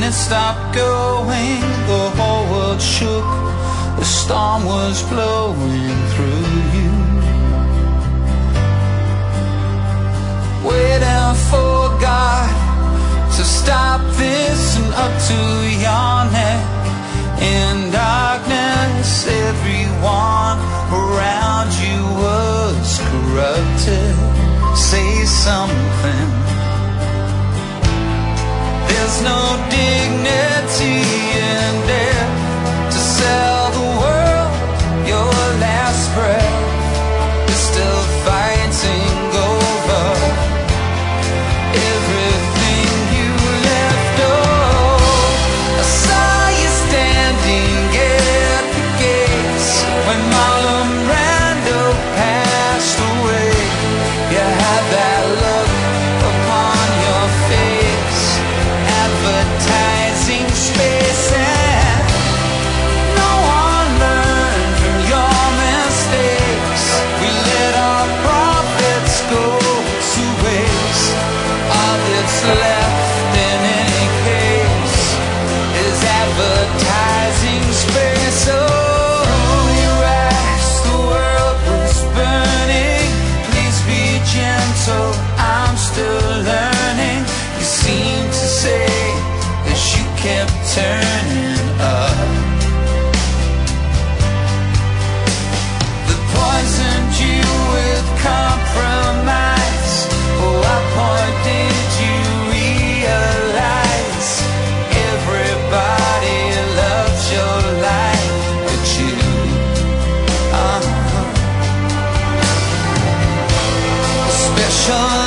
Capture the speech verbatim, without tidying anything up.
it stopped going, the whole world shook. The storm was blowing through you. Waiting for God to stop this and up to your neck. In darkness, everyone around you was corrupted. Say something. There's no dignity in death to sell the world your last breath. You're still fighting over everything you left. Oh, I saw you standing at the gates when Marlon Brando passed away. You had that look upon your face, advertising space, and no one learned from your mistakes. We let our profits go to waste. All that's left in any case is advertising space. Oh, your eyes, the world was burning. Please be gentle, I'm still learning. You seem to say that you kept turning up. They poisoned you with compromise. Oh, what point did you realize everybody loves your life but you? Uh-huh. Special